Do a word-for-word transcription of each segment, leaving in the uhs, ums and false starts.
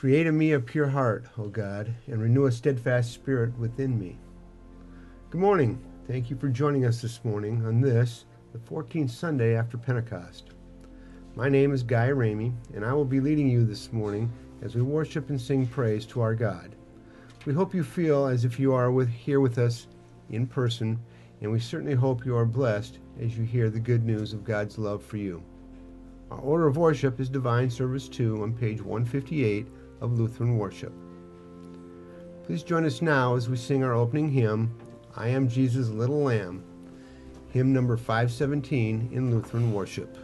Create in me a pure heart, O God, and renew a steadfast spirit within me. Good morning. Thank you for joining us this morning on this, the fourteenth Sunday after Pentecost. My name is Guy Ramey, and I will be leading you this morning as we worship and sing praise to our God. We hope you feel as if you are with, here with us in person, and we certainly hope you are blessed as you hear the good news of God's love for you. Our order of worship is Divine Service two on page one fifty-eight of Lutheran Worship. Please join us now as we sing our opening hymn, I Am Jesus' Little Lamb, hymn number five seventeen in Lutheran Worship.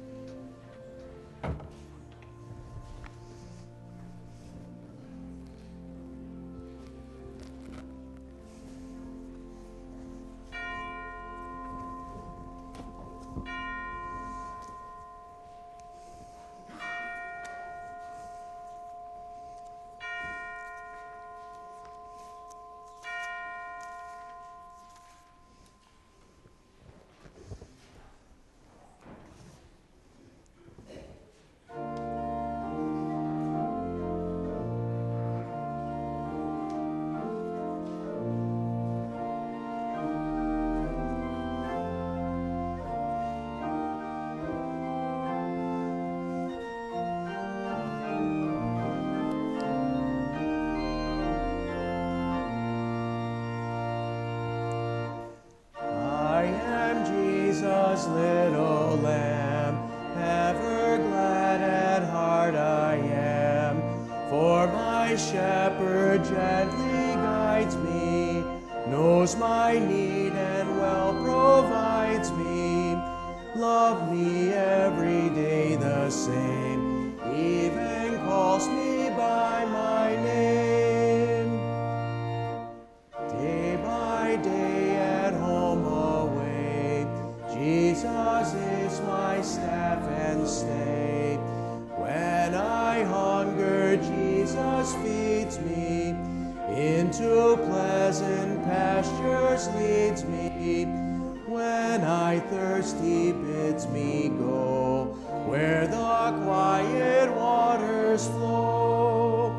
Little lamb, ever glad at heart I am, for my shepherd gently guides me, knows my need and well provides me, love me every day the same, even calls me by my name. Day by day at home away, Jesus is my staff and stay. When I hunger, Jesus feeds me, into pleasant pastures leads me. When I thirst, he bids me go, where the quiet waters flow.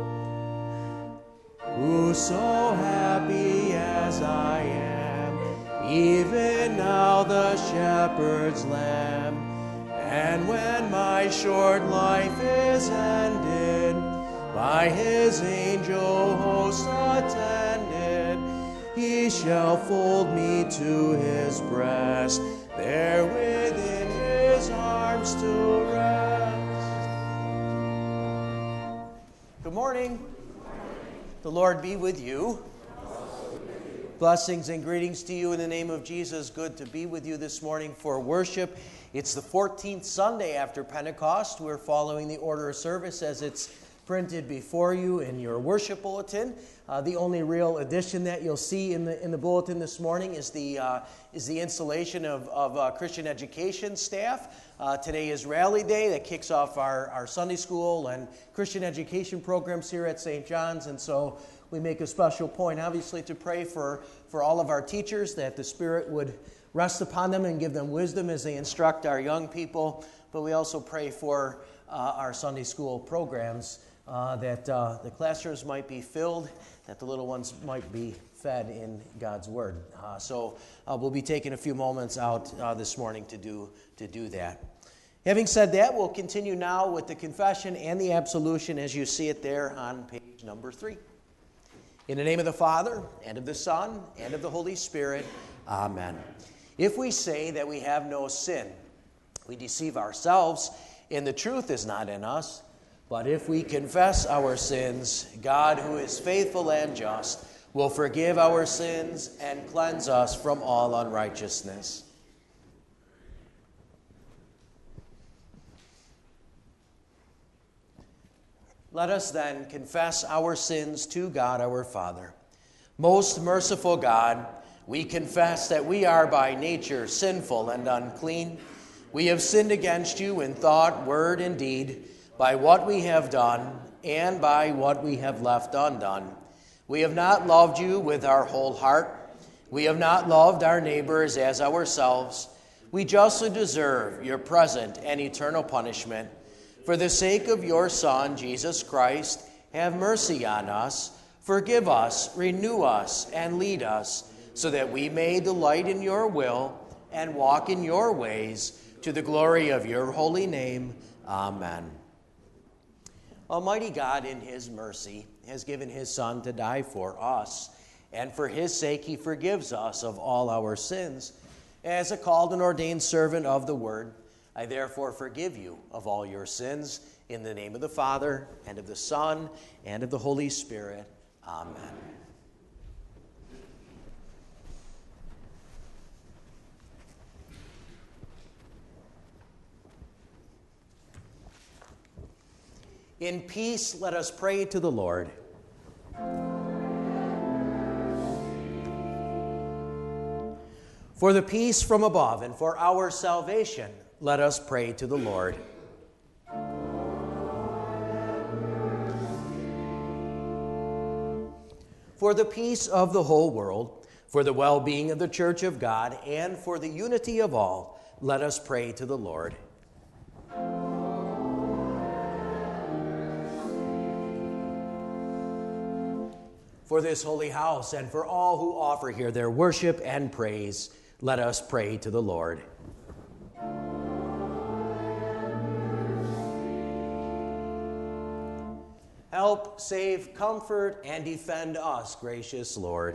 Who so happy as I am, even now the shepherd's lamb, and when my short life is ended, by his angel host attended, he shall fold me to his breast, there within his arms to rest. Good morning. The Lord be with you. Blessings and greetings to you in the name of Jesus. Good to be with you this morning for worship. It's the fourteenth Sunday after Pentecost. We're following the order of service as it's printed before you in your worship bulletin. Uh, the only real addition that you'll see in the in the bulletin this morning is the uh, is the installation of, of uh, Christian education staff. Uh, today is Rally Day that kicks off our, our Sunday school and Christian education programs here at Saint John's, and so we make a special point, obviously, to pray for, for all of our teachers, that the Spirit would rest upon them and give them wisdom as they instruct our young people. But we also pray for uh, our Sunday school programs, uh, that uh, the classrooms might be filled, that the little ones might be fed in God's Word. Uh, so uh, we'll be taking a few moments out uh, this morning to do to do that. Having said that, we'll continue now with the confession and the absolution as you see it there on page number three. In the name of the Father, and of the Son, and of the Holy Spirit, amen. If we say that we have no sin, we deceive ourselves, and the truth is not in us. But if we confess our sins, God, who is faithful and just, will forgive our sins and cleanse us from all unrighteousness. Let us then confess our sins to God our Father. Most merciful God, we confess that we are by nature sinful and unclean. We have sinned against you in thought, word, and deed, by what we have done and by what we have left undone. We have not loved you with our whole heart. We have not loved our neighbors as ourselves. We justly deserve your present and eternal punishment. For the sake of your Son, Jesus Christ, have mercy on us, forgive us, renew us, and lead us, so that we may delight in your will and walk in your ways, to the glory of your holy name. Amen. Almighty God, in his mercy, has given his Son to die for us, and for his sake he forgives us of all our sins. As a called and ordained servant of the Word, I therefore forgive you of all your sins, in the name of the Father, and of the Son, and of the Holy Spirit. Amen. In peace, let us pray to the Lord. For the peace from above and for our salvation, let us pray to the Lord. For the peace of the whole world, for the well-being of the Church of God, and for the unity of all, let us pray to the Lord. For this holy house and for all who offer here their worship and praise, let us pray to the Lord. Help, save, comfort, and defend us, gracious Lord.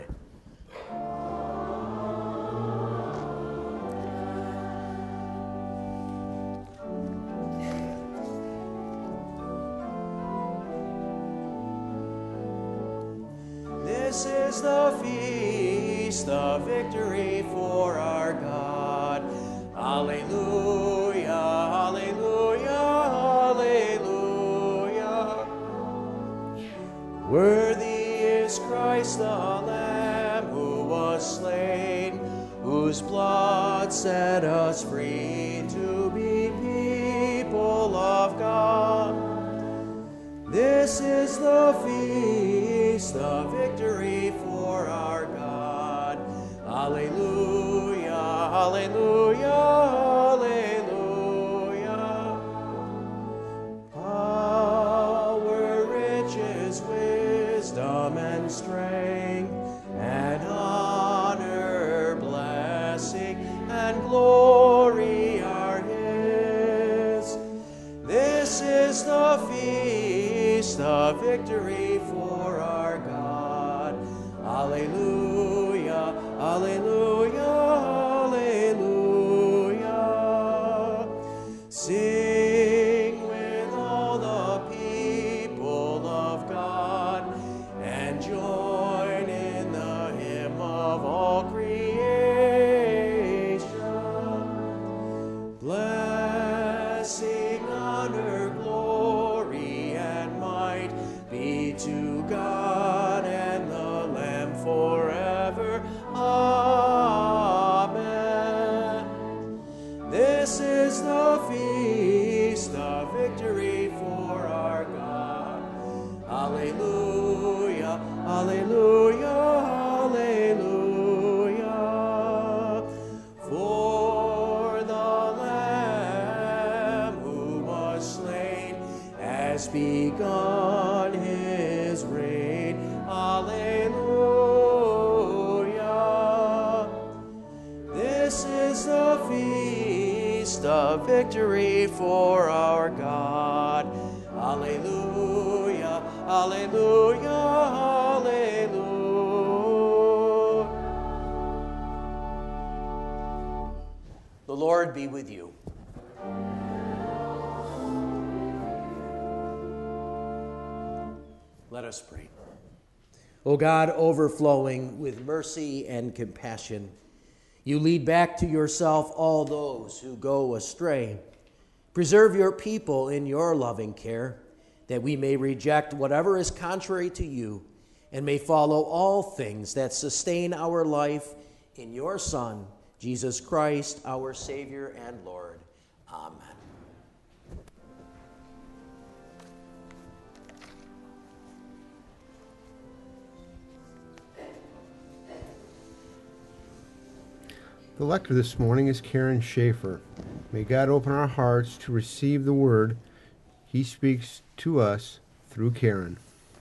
This is the feast of victory for our God. Alleluia, alleluia, alleluia. Worthy is Christ the Lamb who was slain, whose blood set us free to be people of God. This is the feast of victory for our God. Alleluia, alleluia, alleluia. Power, riches, wisdom, and strength, and honor, blessing, and glory are his. This is the feast of victory for our God. Alleluia, alleluia, alleluia. Sing with all the people of God, and join in the hymn of all creation. Blessing, honor, glory, and might be to God and the Lamb forever. Amen. This is the feast of victory for our God. Alleluia, alleluia, alleluia. For the Lamb who was slain has begun his reign. Alleluia. This is the feast of victory for our God. Alleluia, alleluia, alleluia. The Lord be with you. Let us pray. O God, overflowing with mercy and compassion, you lead back to yourself all those who go astray. Preserve your people in your loving care, that we may reject whatever is contrary to you and may follow all things that sustain our life in your Son, Jesus Christ, our Savior and Lord. Amen. The lector this morning is Karen Schaefer. May God open our hearts to receive the word he speaks to us through Karen.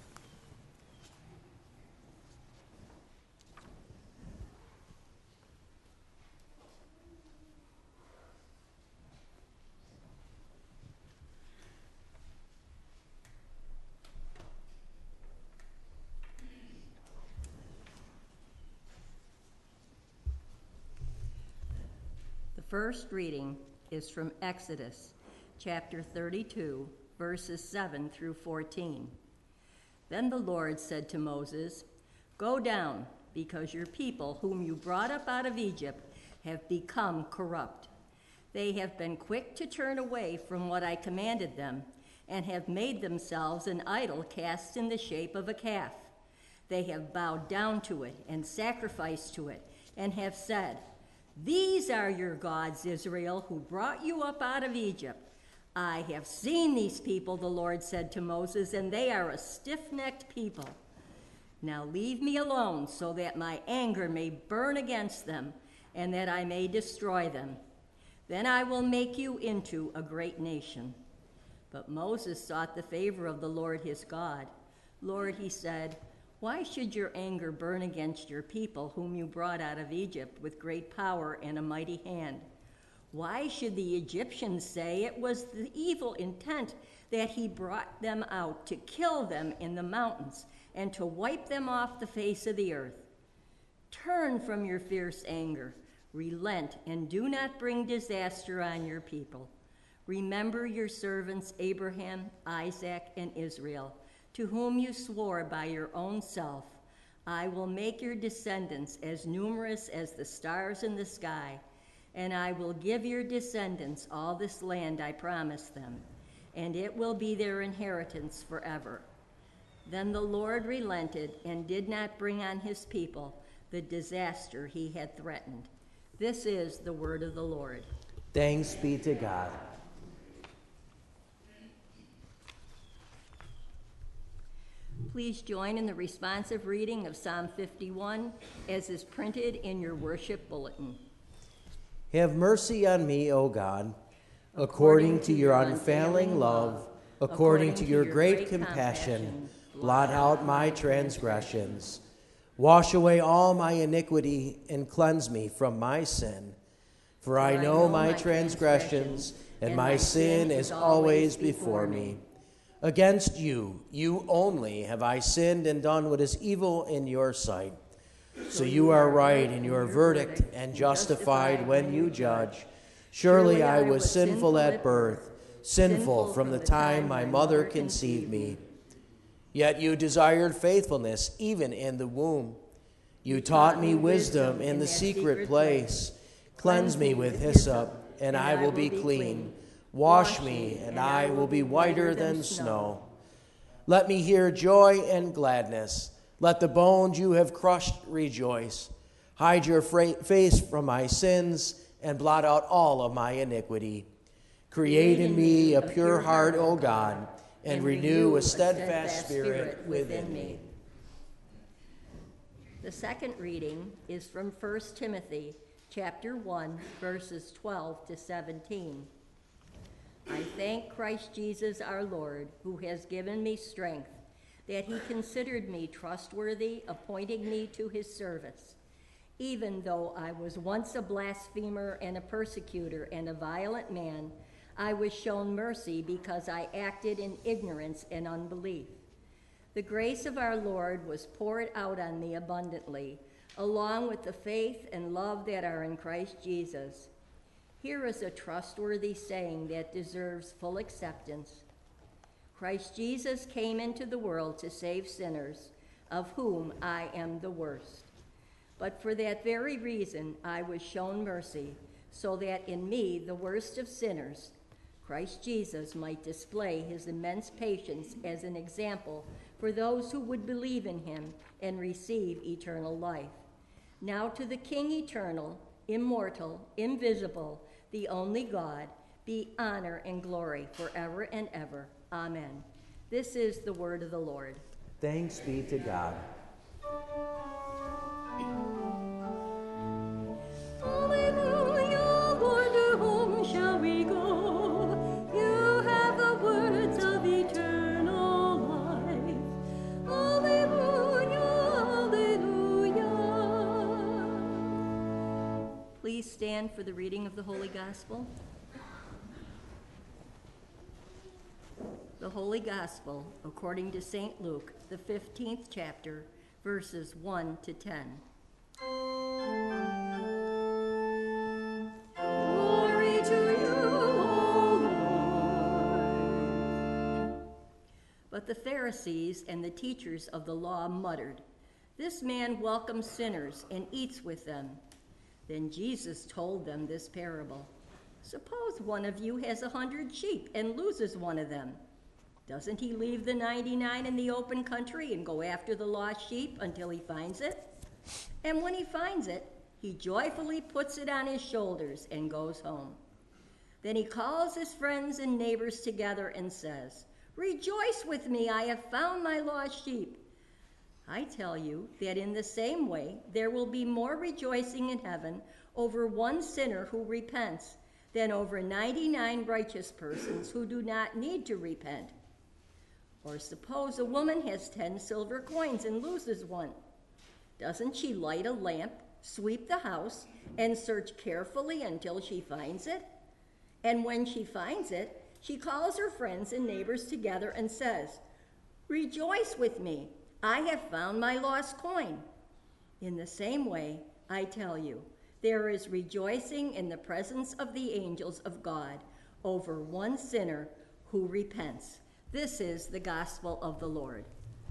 first reading is from Exodus chapter thirty-two, verses seven through fourteen. Then the Lord said to Moses, "Go down, because your people, whom you brought up out of Egypt, have become corrupt. They have been quick to turn away from what I commanded them, and have made themselves an idol cast in the shape of a calf. They have bowed down to it and sacrificed to it, and have said, 'These are your gods, Israel, who brought you up out of Egypt.' I have seen these people," the Lord said to Moses, "and they are a stiff-necked people. Now leave me alone, so that my anger may burn against them, and that I may destroy them. Then I will make you into a great nation." But Moses sought the favor of the Lord his God. "Lord," he said, "why should your anger burn against your people, whom you brought out of Egypt with great power and a mighty hand? Why should the Egyptians say it was the evil intent that he brought them out to kill them in the mountains and to wipe them off the face of the earth? Turn from your fierce anger, relent, and do not bring disaster on your people. Remember your servants Abraham, Isaac, and Israel, to whom you swore by your own self, 'I will make your descendants as numerous as the stars in the sky, and I will give your descendants all this land I promised them, and it will be their inheritance forever.' Then the Lord relented and did not bring on his people the disaster he had threatened." This is the word of the Lord. Thanks be to God. Please join in the responsive reading of Psalm fifty-one as is printed in your worship bulletin. Have mercy on me, O God, according to your unfailing love, according to your great compassion, blot out my transgressions. Wash away all my iniquity and cleanse me from my sin. For I know my transgressions, and my sin is always before me. Against you, you only, have I sinned and done what is evil in your sight. So you are right in your verdict and justified when you judge. Surely I was sinful at birth, sinful from the time my mother conceived me. Yet you desired faithfulness even in the womb. You taught me wisdom in the secret place. Cleanse me with hyssop, and I will be clean. Wash me, and I will be whiter than snow. Let me hear joy and gladness. Let the bones you have crushed rejoice. Hide your face from my sins, and blot out all of my iniquity. Create in me a pure heart, O God, and renew a steadfast spirit within me. The second reading is from First Timothy chapter one, verses twelve to seventeen. I thank Christ Jesus our Lord, who has given me strength, that he considered me trustworthy, appointing me to his service. Even though I was once a blasphemer and a persecutor and a violent man, I was shown mercy because I acted in ignorance and unbelief. The grace of our Lord was poured out on me abundantly, along with the faith and love that are in Christ Jesus. Here is a trustworthy saying that deserves full acceptance. Christ Jesus came into the world to save sinners, of whom I am the worst. But for that very reason I was shown mercy, so that in me, the worst of sinners, Christ Jesus might display his immense patience as an example for those who would believe in him and receive eternal life. Now to the King eternal, immortal, invisible, the only God, be honor and glory forever and ever. Amen. This is the word of the Lord. Thanks be to God. Alleluia, Lord, to whom shall we go? You have the words of eternal life. Alleluia, alleluia. Please stand for the reading of the Holy Gospel. The Holy Gospel, according to Saint Luke, the fifteenth chapter, verses one to ten. Oh, But the Pharisees and the teachers of the law muttered, "This man welcomes sinners and eats with them." Then Jesus told them this parable. "Suppose one of you has a hundred sheep and loses one of them. Doesn't he leave the ninety-nine in the open country and go after the lost sheep until he finds it? And when he finds it, he joyfully puts it on his shoulders and goes home. Then he calls his friends and neighbors together and says, 'Rejoice with me, I have found my lost sheep.' I tell you that in the same way there will be more rejoicing in heaven over one sinner who repents than over ninety-nine righteous persons who do not need to repent. Or suppose a woman has ten silver coins and loses one. Doesn't she light a lamp, sweep the house, and search carefully until she finds it? And when she finds it, she calls her friends and neighbors together and says, 'Rejoice with me, I have found my lost coin.' In the same way, I tell you, there is rejoicing in the presence of the angels of God over one sinner who repents." This is the gospel of the Lord.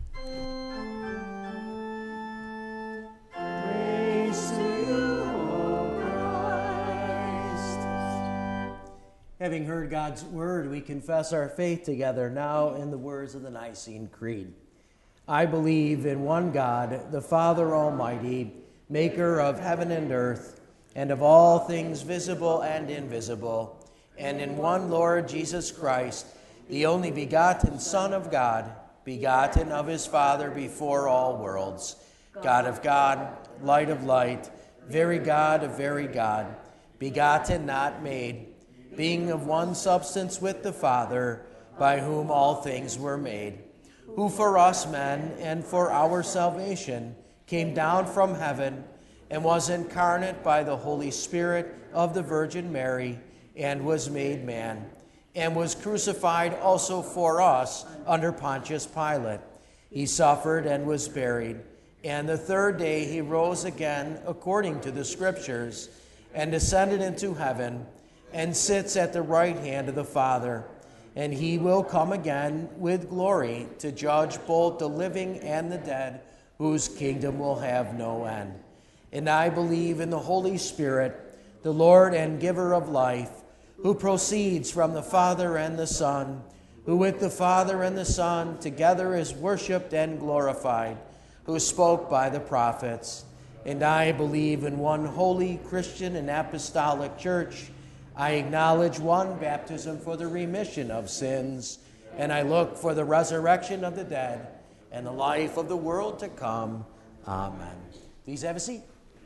Praise to you, O Christ. Having heard God's word, we confess our faith together now in the words of the Nicene Creed. I believe in one God, the Father Almighty, maker of heaven and earth, and of all things visible and invisible, and in one Lord Jesus Christ, the only begotten Son of God, begotten of his Father before all worlds, God of God, light of light, very God of very God, begotten, not made, being of one substance with the Father, by whom all things were made, who for us men and for our salvation came down from heaven and was incarnate by the Holy Spirit of the Virgin Mary and was made man, and was crucified also for us under Pontius Pilate. He suffered and was buried, and the third day he rose again according to the Scriptures, and descended into heaven, and sits at the right hand of the Father. And he will come again with glory to judge both the living and the dead, whose kingdom will have no end. And I believe in the Holy Spirit, the Lord and giver of life, who proceeds from the Father and the Son, who with the Father and the Son together is worshipped and glorified, who spoke by the prophets. And I believe in one holy Christian and apostolic church. I acknowledge one baptism for the remission of sins, and I look for the resurrection of the dead and the life of the world to come. Amen. Please have a seat.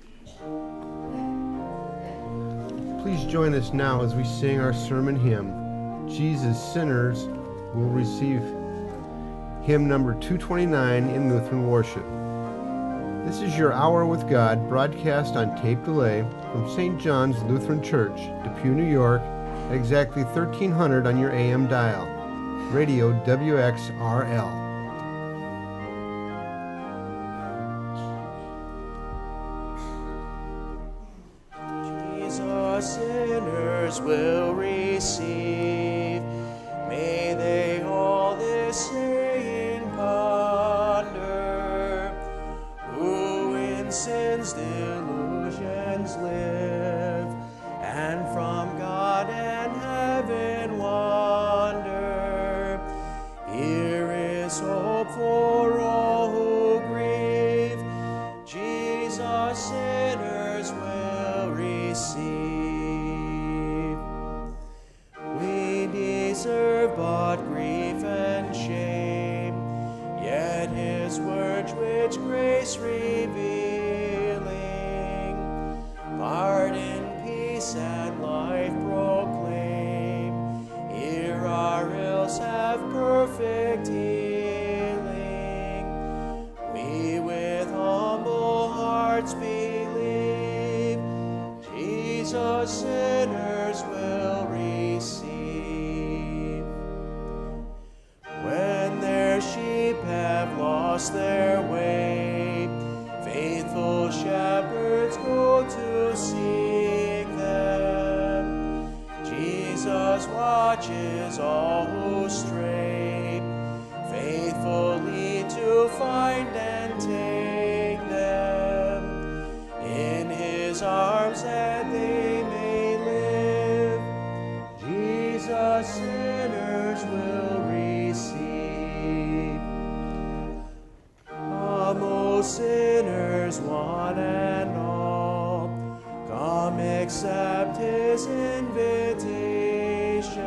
Please join us now as we sing our sermon hymn, Jesus Sinners Will Receive, hymn number two twenty-nine in Lutheran Worship. This is your Hour with God, broadcast on tape delay from Saint John's Lutheran Church, Depew, New York, at exactly thirteen hundred on your A M dial. Radio W X R L. Sinners will receive. May they all this saying ponder, who in sin's delusions live, and from God and heaven wander. Here is hope for all who grieve. Jesus sinners will receive. Deserve but grief and shame, yet his words which grace revealing, pardon, peace, and life proclaim. Here our ills have perfect healing. We with humble hearts believe, Jesus sinners will receive. Sheep have lost their way, faithful shepherds go to seek them. Jesus watches all who stray, joyfully to find and take them in his arms that they may live. Jesus sinners will receive. Come, O sinners, one and all, come accept his invitation.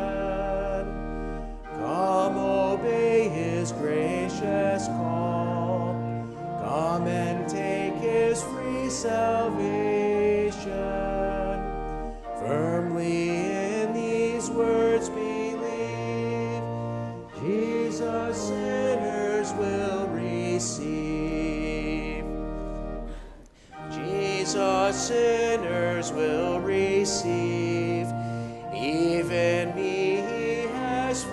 Come obey his gracious call. Come and take his free salvation. Firmly in these words believe, Jesus sinners will receive. Jesus sinners will receive. Even me he has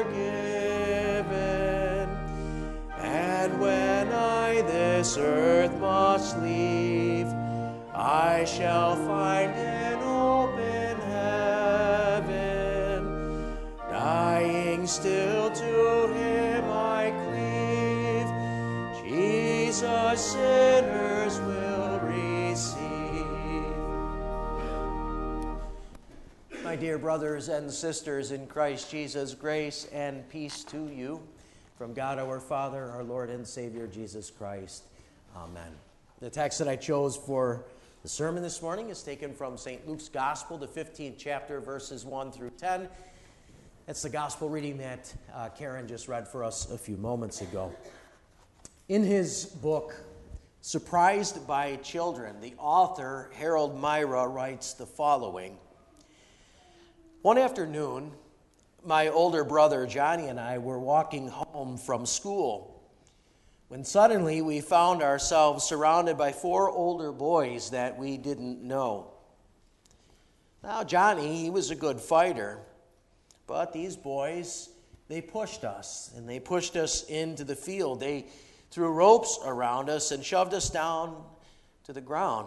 forgiven. And when I this earth must leave, I shall find an open heaven. Dying still to him I cleave. Jesus sinners will receive. My dear brothers and sisters in Christ Jesus, grace and peace to you from God our Father, our Lord and Savior Jesus Christ. Amen. The text that I chose for the sermon this morning is taken from Saint Luke's Gospel, the fifteenth chapter, verses one through ten. That's the gospel reading that uh, Karen just read for us a few moments ago. In his book, Surprised by Children, the author, Harold Myra, writes the following. One afternoon, my older brother Johnny and I were walking home from school when suddenly we found ourselves surrounded by four older boys that we didn't know. Now, Johnny, he was a good fighter, but these boys, they pushed us, and they pushed us into the field. They threw ropes around us and shoved us down to the ground.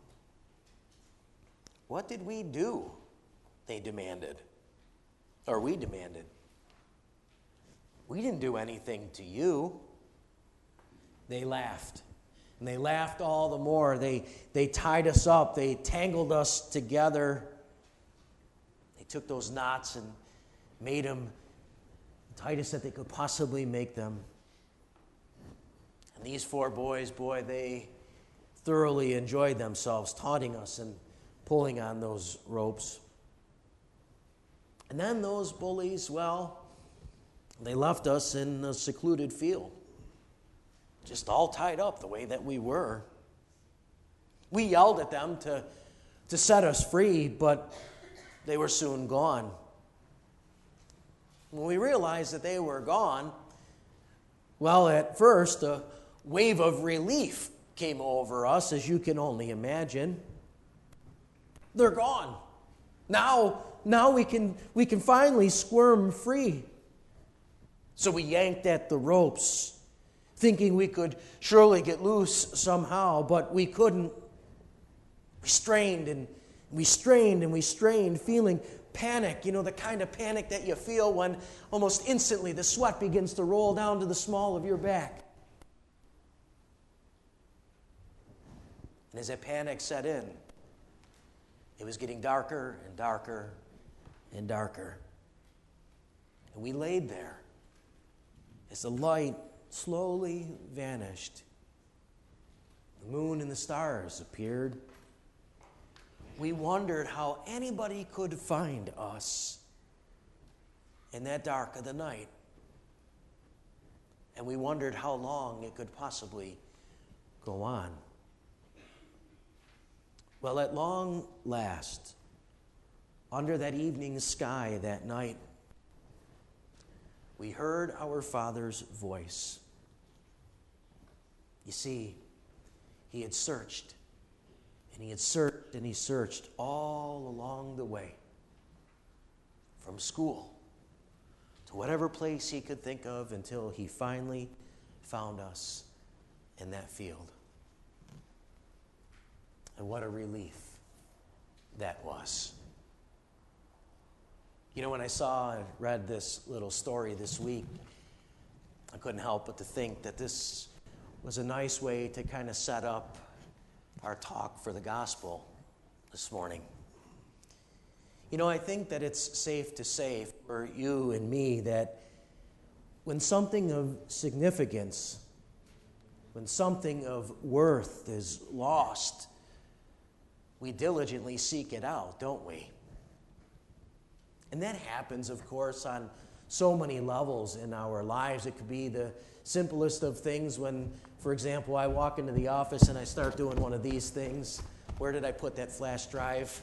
What did we do? They demanded. Or we demanded. We didn't do anything to you. They laughed. And they laughed all the more. They, they tied us up. They tangled us together. They took those knots and made them the tightest that they could possibly make them. And these four boys, boy, they thoroughly enjoyed themselves taunting us and pulling on those ropes. And then those bullies, well, they left us in a secluded field, just all tied up the way that we were. We yelled at them to, to set us free, but they were soon gone. When we realized that they were gone, well, at first, a wave of relief came over us, as you can only imagine. They're gone. Now, now we can, we can finally squirm free. So we yanked at the ropes, thinking we could surely get loose somehow, but we couldn't. We strained and we strained and we strained, feeling panic, you know, the kind of panic that you feel when almost instantly the sweat begins to roll down to the small of your back. And as that panic set in, it was getting darker and darker and darker. And we laid there as the light slowly vanished. The moon and the stars appeared. We wondered how anybody could find us in that dark of the night. And we wondered how long it could possibly go on. Well, at long last, under that evening sky that night, we heard our Father's voice. You see, he had searched, and he had searched, and he searched all along the way, from school to whatever place he could think of, until he finally found us in that field. And what a relief that was. You know, when I saw and read this little story this week, I couldn't help but to think that this was a nice way to kind of set up our talk for the gospel this morning. You know, I think that it's safe to say for you and me that when something of significance, when something of worth is lost, we diligently seek it out, don't we? And that happens, of course, on so many levels in our lives. It could be the simplest of things when, for example, I walk into the office and I start doing one of these things. Where did I put that flash drive?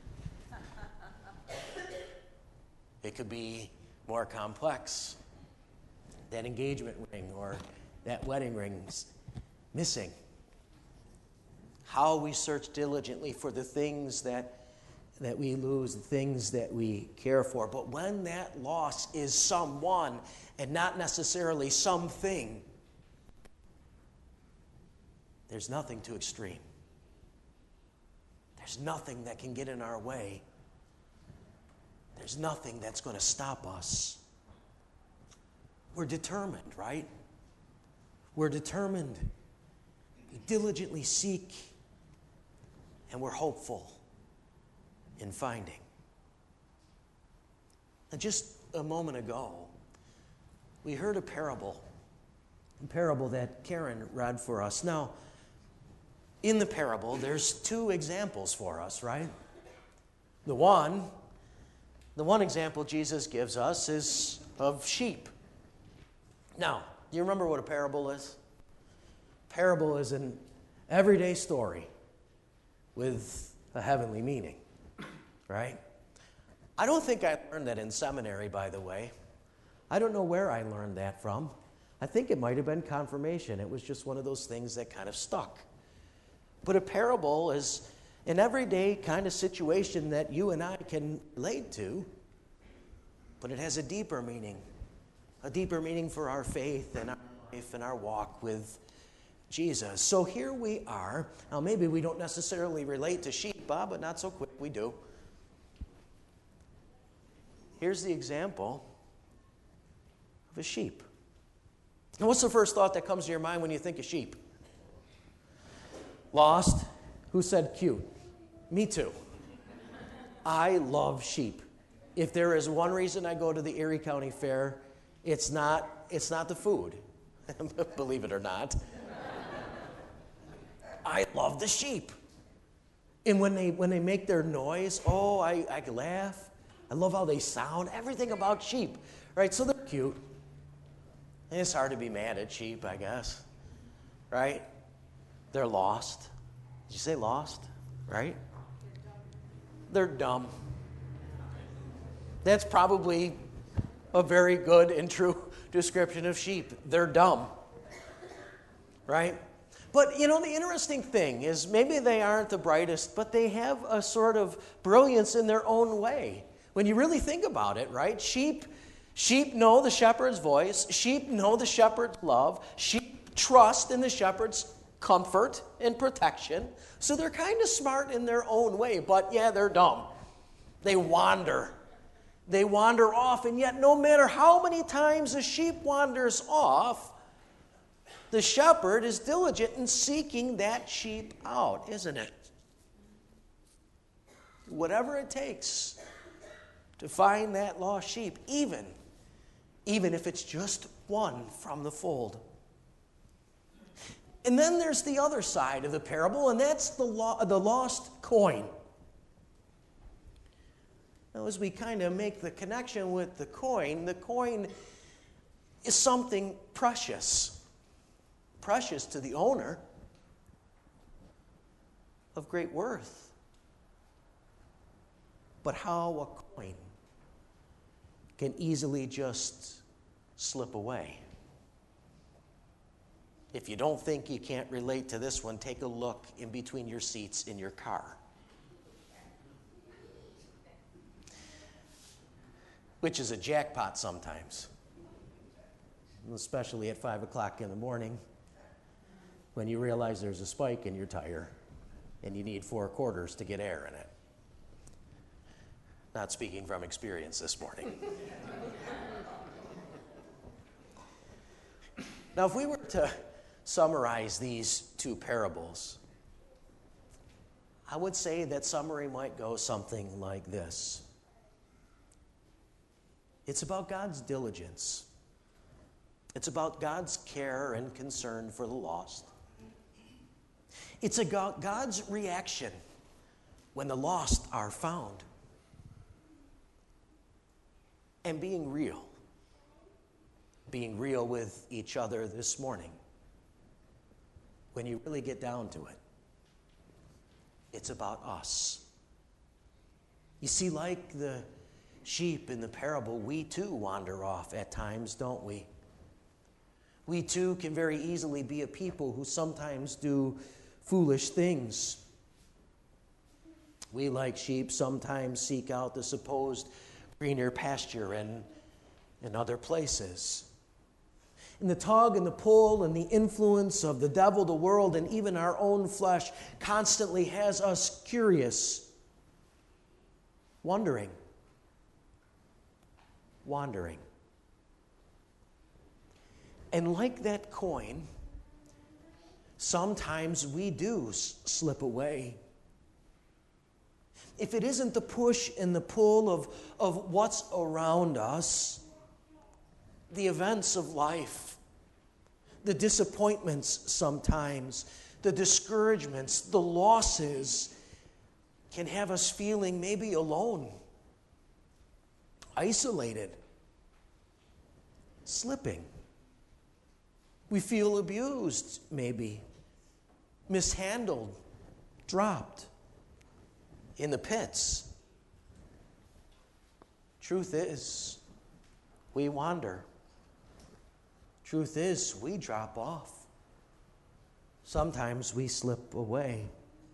It could be more complex. That engagement ring or that wedding ring's missing. How we search diligently for the things that that we lose, the things that we care for. But when that loss is someone and not necessarily something, there's nothing too extreme. There's nothing that can get in our way. There's nothing that's going to stop us. We're determined, right? We're determined. We diligently seek, and we're hopeful in finding. And just a moment ago, we heard a parable, a parable that Karen read for us. Now, in the parable, there's two examples for us, right? The one, the one example Jesus gives us is of sheep. Now, do you remember what a parable is? Parable is an everyday story with a heavenly meaning, right? I don't think I learned that in seminary, by the way. I don't know where I learned that from. I think it might have been confirmation. It was just one of those things that kind of stuck. But a parable is an everyday kind of situation that you and I can relate to, but it has a deeper meaning, a deeper meaning for our faith and our life and our walk with Jesus. So here we are. Now, maybe we don't necessarily relate to sheep, Bob, but not so quick. We do. Here's the example of a sheep. And what's the first thought that comes to your mind when you think of sheep? Lost. Who said cute? Me too. I love sheep. If there is one reason I go to the Erie County Fair, it's not, it's not the food. Believe it or not. I love the sheep. And when they when they make their noise, oh, I, I laugh. I love how they sound. Everything about sheep, right? So they're cute. And it's hard to be mad at sheep, I guess, right? They're lost. Did you say lost? Right? They're dumb. That's probably a very good and true description of sheep. They're dumb. Right? But, you know, the interesting thing is maybe they aren't the brightest, but they have a sort of brilliance in their own way. When you really think about it, right? Sheep, sheep know the shepherd's voice. Sheep know the shepherd's love. Sheep trust in the shepherd's comfort and protection. So they're kind of smart in their own way, but yeah, they're dumb. They wander. They wander off, and yet no matter how many times a sheep wanders off, the shepherd is diligent in seeking that sheep out, isn't it? Whatever it takes to find that lost sheep, even, even if it's just one from the fold. And then there's the other side of the parable, and that's the, lo- the lost coin. Now, as we kind of make the connection with the coin, the coin is something precious. Precious to the owner, of great worth. But how a coin can easily just slip away. If you don't think you can't relate to this one, take a look in between your seats in your car. Which is a jackpot sometimes, especially at five o'clock in the morning, when you realize there's a spike in your tire and you need four quarters to get air in it. Not speaking from experience this morning. Now, if we were to summarize these two parables, I would say that summary might go something like this. It's about God's diligence. It's about God's care and concern for the lost. It's about God's reaction when the lost are found. And being real. Being real with each other this morning. When you really get down to it, it's about us. You see, like the sheep in the parable, we too wander off at times, don't we? We too can very easily be a people who sometimes do foolish things. We, like sheep, sometimes seek out the supposed greener pasture and in other places. And the tug and the pull and the influence of the devil, the world, and even our own flesh constantly has us curious, wondering, wandering. And like that coin, sometimes we do s- slip away. If it isn't the push and the pull of, of what's around us, the events of life, the disappointments sometimes, the discouragements, the losses can have us feeling maybe alone, isolated, slipping. We feel abused, maybe, mishandled, dropped in the pits. Truth is, we wander. Truth is, we drop off. Sometimes we slip away.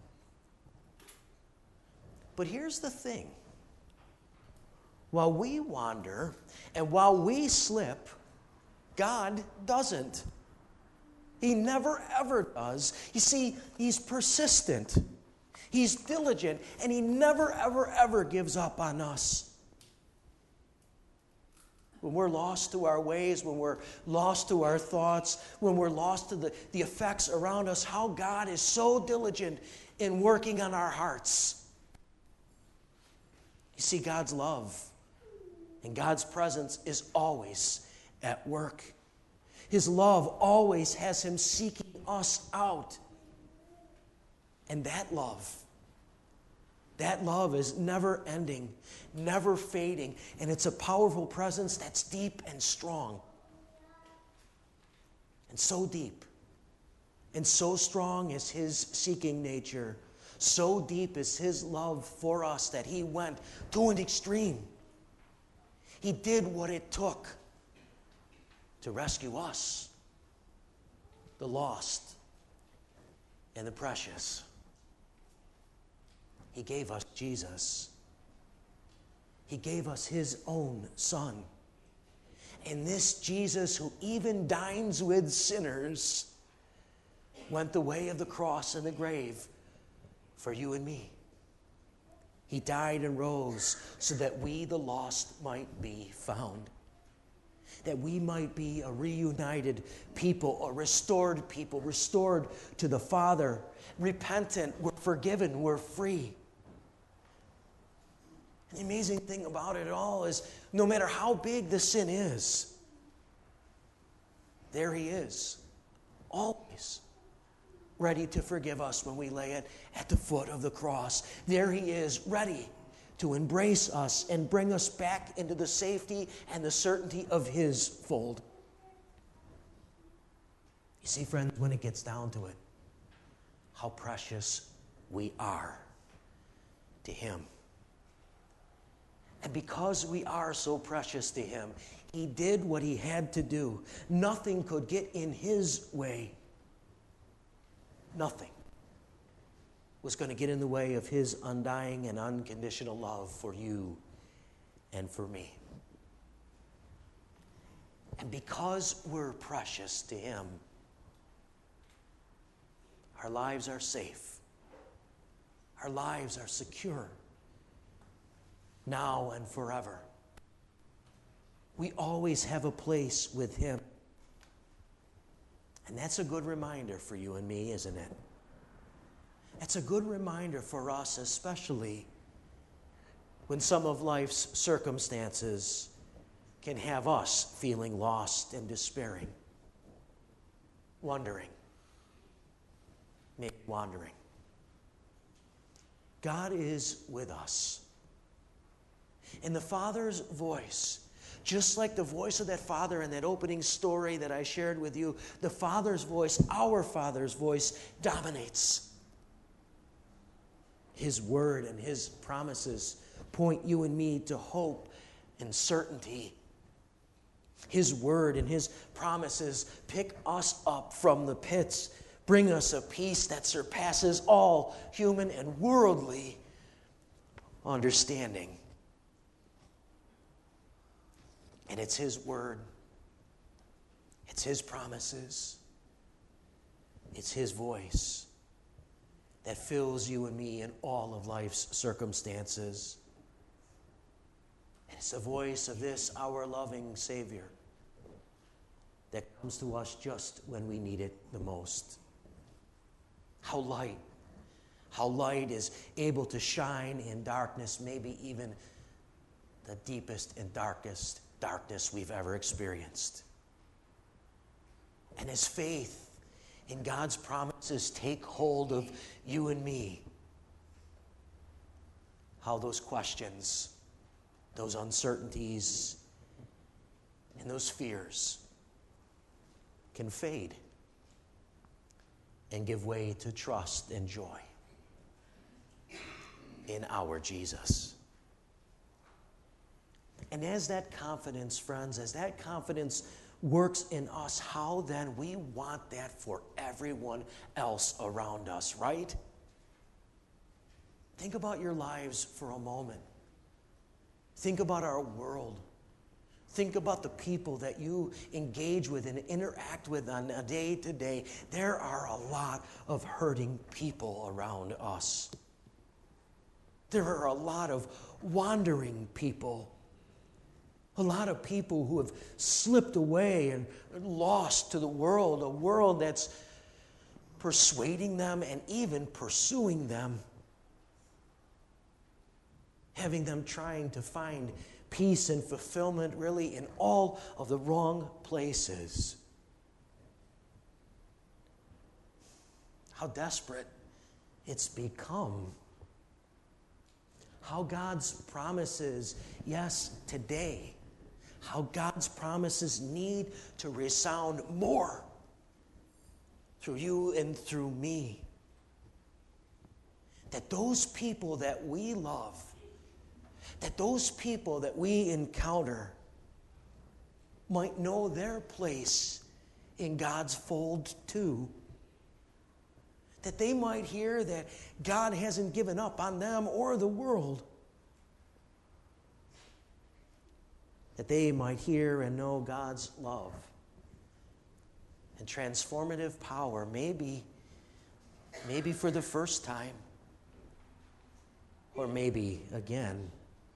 But here's the thing. While we wander and while we slip, God doesn't. He never, ever does. You see, He's persistent. He's diligent, and He never, ever, ever gives up on us. When we're lost to our ways, when we're lost to our thoughts, when we're lost to the, the effects around us, how God is so diligent in working on our hearts. You see, God's love and God's presence is always at work. His love always has Him seeking us out. And that love, that love is never ending, never fading, and it's a powerful presence that's deep and strong. And so deep and so strong is His seeking nature, so deep is His love for us that He went to an extreme. He did what it took to rescue us, the lost and the precious. He gave us Jesus. He gave us His own Son. And this Jesus, who even dines with sinners, went the way of the cross and the grave for you and me. He died and rose so that we, the lost, might be found. That we might be a reunited people, a restored people, restored to the Father, repentant, we're forgiven, we're free. The amazing thing about it all is no matter how big the sin is, there He is, always ready to forgive us when we lay it at the foot of the cross. There He is, ready to embrace us and bring us back into the safety and the certainty of His fold. You see, friends, when it gets down to it, how precious we are to Him. And because we are so precious to Him, He did what He had to do. Nothing could get in His way. Nothing was going to get in the way of His undying and unconditional love for you and for me. And because we're precious to Him, our lives are safe. Our lives are secure. Now and forever. We always have a place with Him. And that's a good reminder for you and me, isn't it? It's a good reminder for us, especially when some of life's circumstances can have us feeling lost and despairing, wondering, maybe wandering. God is with us. And the Father's voice, just like the voice of that Father in that opening story that I shared with you, the Father's voice, our Father's voice, dominates. His word and His promises point you and me to hope and certainty. His word and His promises pick us up from the pits, bring us a peace that surpasses all human and worldly understanding. And it's His word. It's His promises. It's His voice that fills you and me in all of life's circumstances. And it's the voice of this, our loving Savior, that comes to us just when we need it the most. How light, how light is able to shine in darkness, maybe even the deepest and darkest darkness we've ever experienced. And as faith in God's promises take hold of you and me, how those questions, those uncertainties, and those fears can fade and give way to trust and joy in our Jesus. And as that confidence, friends, as that confidence works in us, how then we want that for everyone else around us, right? Think about your lives for a moment. Think about our world. Think about the people that you engage with and interact with on a day-to-day. There are a lot of hurting people around us. There are a lot of wandering people. A lot of people who have slipped away and lost to the world, a world that's persuading them and even pursuing them, having them trying to find peace and fulfillment really in all of the wrong places. How desperate it's become. How God's promises, yes, today, how God's promises need to resound more through you and through me. That those people that we love, that those people that we encounter might know their place in God's fold too. That they might hear that God hasn't given up on them or the world. That they might hear and know God's love and transformative power, maybe, maybe for the first time, or maybe again.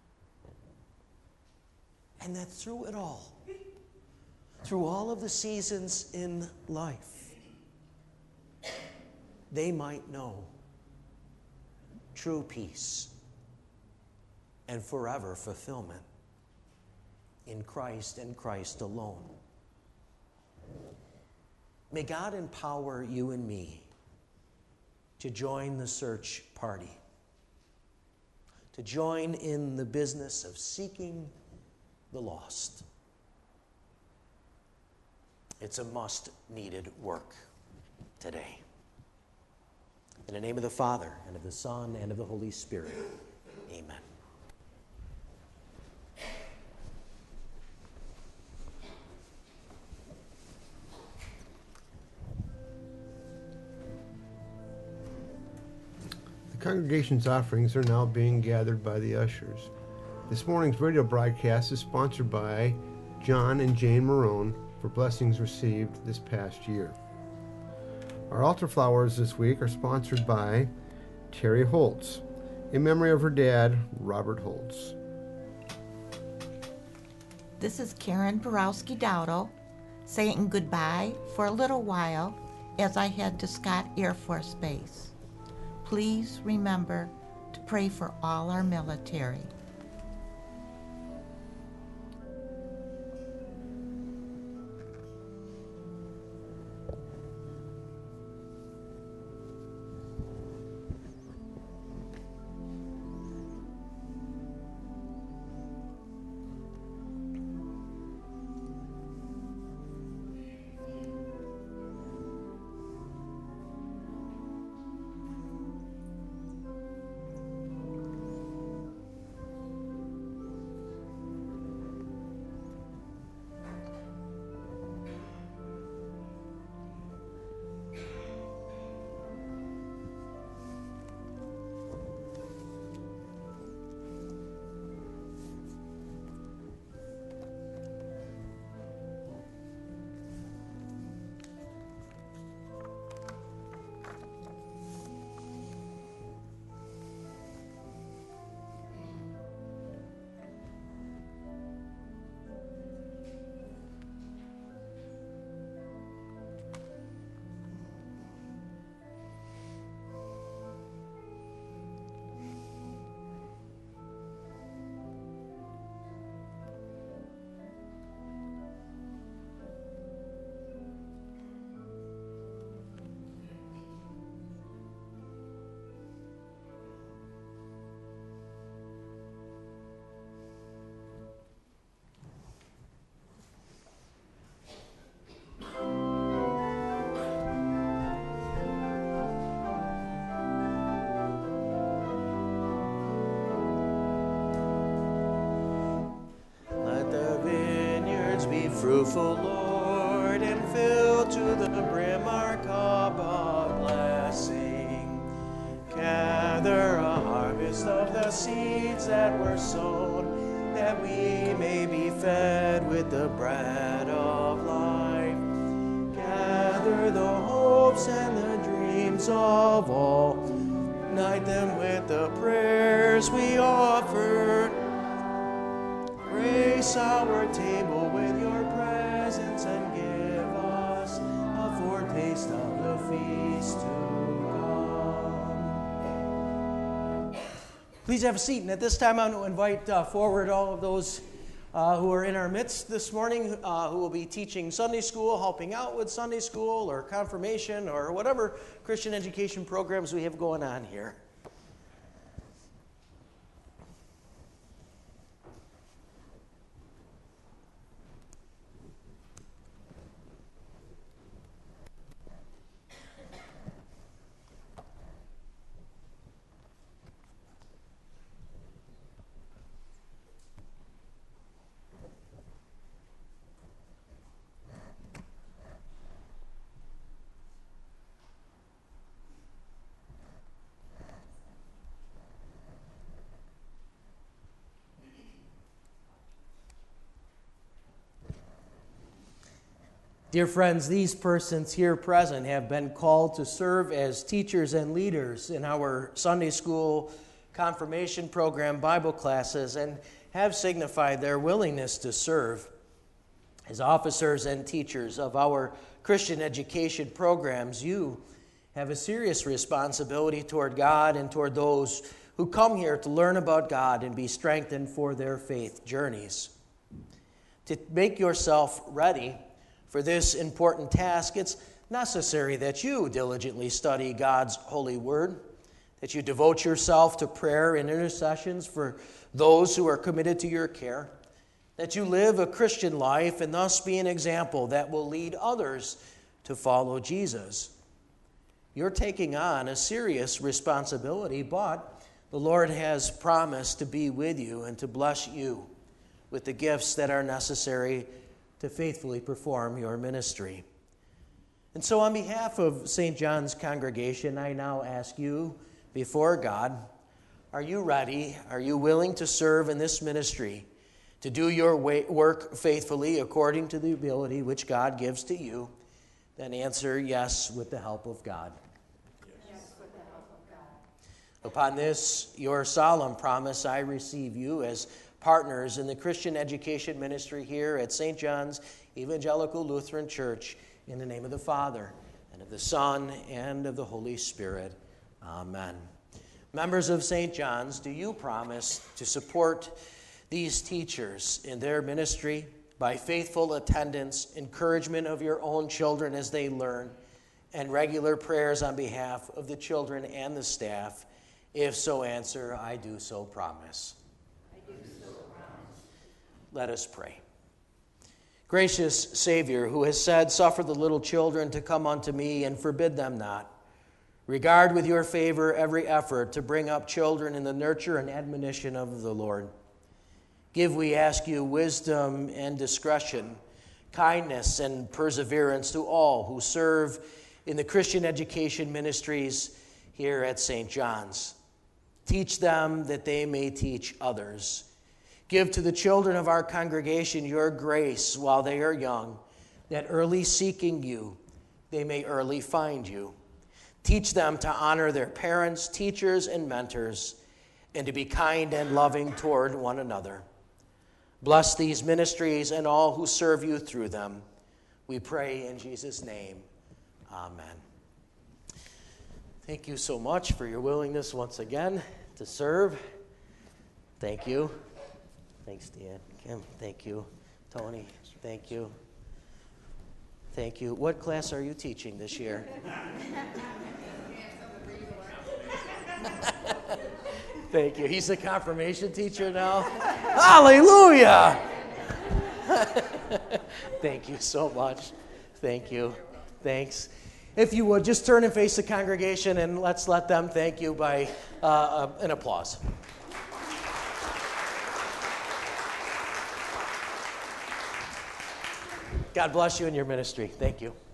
And that through it all, through all of the seasons in life, they might know true peace and forever fulfillment in Christ and Christ alone. May God empower you and me to join the search party, to join in the business of seeking the lost. It's a must-needed work today. In the name of the Father, and of the Son, and of the Holy Spirit, amen. The congregation's offerings are now being gathered by the ushers. This morning's radio broadcast is sponsored by John and Jane Marone for blessings received this past year. Our altar flowers this week are sponsored by Terry Holtz, in memory of her dad, Robert Holtz. This is Karen Borowski Dowdle, saying goodbye for a little while as I head to Scott Air Force Base. Please remember to pray for all our military. Fruitful, Lord, and fill to the brim our cup of blessing. Gather a harvest of the seeds that were sown, that we may be fed with the bread of life. Gather the hopes and the dreams of all, unite them with the prayers we offer. Grace our table with your presence and give us a foretaste of the feast to come. Please have a seat. And at this time, I'm going to invite uh, forward all of those uh, who are in our midst this morning, uh, who will be teaching Sunday school, helping out with Sunday school or confirmation or whatever Christian education programs we have going on here. Dear friends, these persons here present have been called to serve as teachers and leaders in our Sunday school, confirmation program, Bible classes, and have signified their willingness to serve as officers and teachers of our Christian education programs. You have a serious responsibility toward God and toward those who come here to learn about God and be strengthened for their faith journeys. To make yourself ready for this important task, it's necessary that you diligently study God's holy word, that you devote yourself to prayer and intercessions for those who are committed to your care, that you live a Christian life and thus be an example that will lead others to follow Jesus. You're taking on a serious responsibility, but the Lord has promised to be with you and to bless you with the gifts that are necessary to faithfully perform your ministry. And so on behalf of Saint John's congregation, I now ask you before God, are you ready? Are you willing to serve in this ministry, to do your work faithfully according to the ability which God gives to you? Then answer yes with the help of God. Yes, with the help of God. Upon this, your solemn promise, I receive you as partners in the Christian education ministry here at Saint John's Evangelical Lutheran Church, in the name of the Father, and of the Son, and of the Holy Spirit. Amen. Members of Saint John's, do you promise to support these teachers in their ministry by faithful attendance, encouragement of your own children as they learn, and regular prayers on behalf of the children and the staff? If so, answer, I do so promise. I do so promise. Let us pray. Gracious Savior, who has said, "Suffer the little children to come unto me, and forbid them not," regard with your favor every effort to bring up children in the nurture and admonition of the Lord. Give, we ask you, wisdom and discretion, kindness and perseverance to all who serve in the Christian education ministries here at Saint John's. Teach them that they may teach others. Give to the children of our congregation your grace while they are young, that early seeking you, they may early find you. Teach them to honor their parents, teachers, and mentors, and to be kind and loving toward one another. Bless these ministries and all who serve you through them. We pray in Jesus' name. Amen. Thank you so much for your willingness once again to serve. Thank you. Thanks, Dan. Kim, thank you. Tony, thank you. Thank you. What class are you teaching this year? Thank you. He's a confirmation teacher now. Hallelujah! Thank you so much. Thank you. Thanks. If you would, just turn and face the congregation, and let's let them thank you by uh, an applause. God bless you in your ministry. Thank you.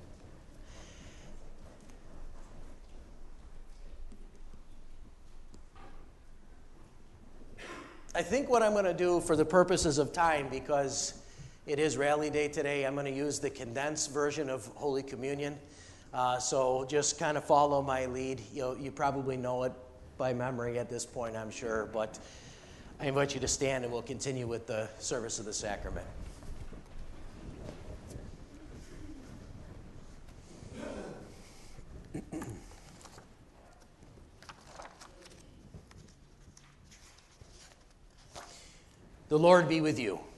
I think what I'm going to do for the purposes of time, because it is Rally Day today, I'm going to use the condensed version of Holy Communion. Uh, so just kind of follow my lead. You you probably know it by memory at this point, I'm sure, but I invite you to stand and we'll continue with the service of the sacrament. The Lord be with you.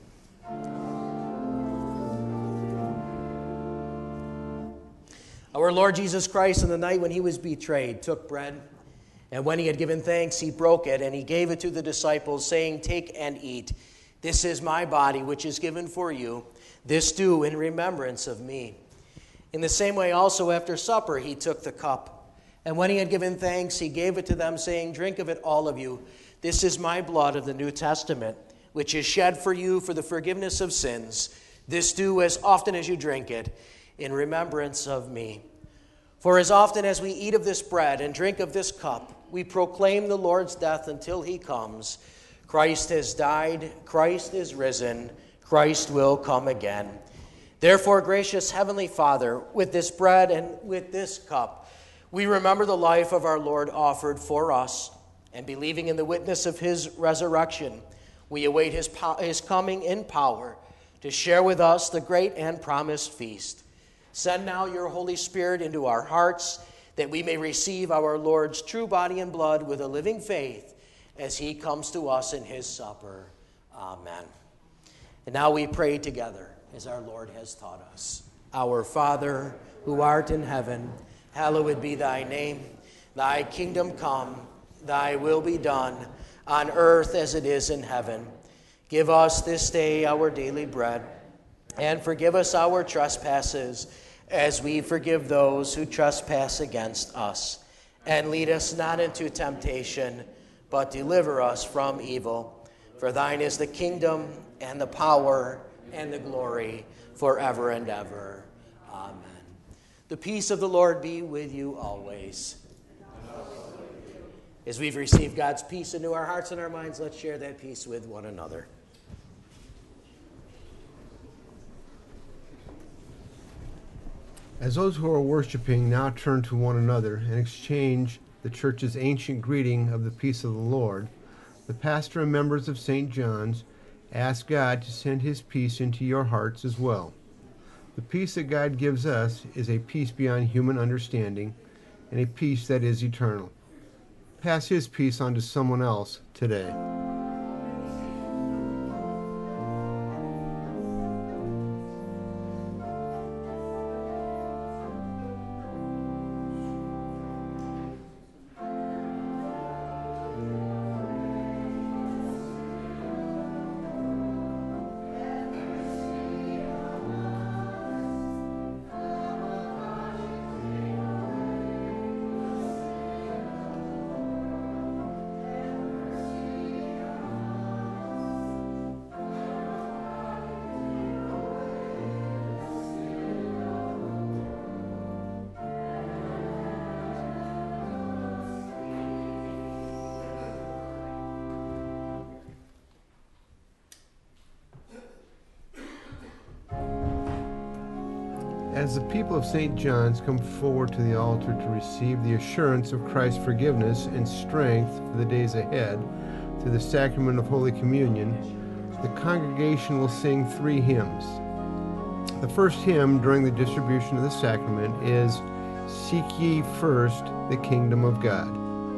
Our Lord Jesus Christ, on the night when he was betrayed, took bread, and when he had given thanks, he broke it, and he gave it to the disciples, saying, "Take and eat. This is my body, which is given for you. This do in remembrance of me." In the same way also after supper he took the cup, and when he had given thanks, he gave it to them, saying, "Drink of it, all of you. This is my blood of the New Testament, which is shed for you for the forgiveness of sins. This do as often as you drink it in remembrance of me. For as often as we eat of this bread and drink of this cup, we proclaim the Lord's death until he comes. Christ has died, Christ is risen, Christ will come again. Therefore, gracious Heavenly Father, with this bread and with this cup, we remember the life of our Lord offered for us, and believing in the witness of his resurrection, we await his, po- his coming in power to share with us the great and promised feast. Send now your Holy Spirit into our hearts, that we may receive our Lord's true body and blood with a living faith as he comes to us in his supper. Amen. And now we pray together as our Lord has taught us. Our Father, who art in heaven, hallowed be thy name. Thy kingdom come, thy will be done, on earth as it is in heaven. Give us this day our daily bread, and forgive us our trespasses, as we forgive those who trespass against us. And lead us not into temptation, but deliver us from evil. For thine is the kingdom, and the power, and the glory, forever and ever. Amen. The peace of the Lord be with you always. As we've received God's peace into our hearts and our minds, let's share that peace with one another. As those who are worshiping now turn to one another and exchange the church's ancient greeting of the peace of the Lord, the pastor and members of Saint John's Ask God to send his peace into your hearts as well. The peace that God gives us is a peace beyond human understanding and a peace that is eternal. Pass his peace on to someone else today. As the people of Saint John's come forward to the altar to receive the assurance of Christ's forgiveness and strength for the days ahead through the sacrament of Holy Communion, the congregation will sing three hymns. The first hymn during the distribution of the sacrament is "Seek ye first the kingdom of God."